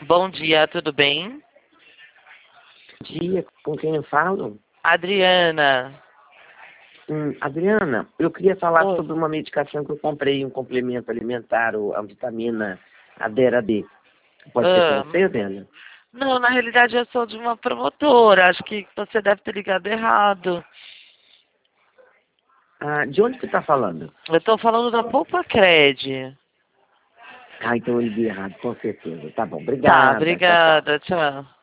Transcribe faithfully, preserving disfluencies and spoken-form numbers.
Bom dia, tudo bem? Bom dia, com quem eu falo? Adriana. Hum, Adriana, eu queria falar Oi. sobre uma medicação que eu comprei, um complemento alimentar, o- a vitamina Adera D. Pode ser com Ah, você, Adriana? não, na realidade eu sou de uma promotora. Acho que você deve ter ligado errado. Ah, de onde você está falando? Eu estou falando da Poupa Cred. Ah, então eu liguei errado, com certeza. Tá bom, Tá, obrigada. Tchau, tchau. obrigada. Tchau.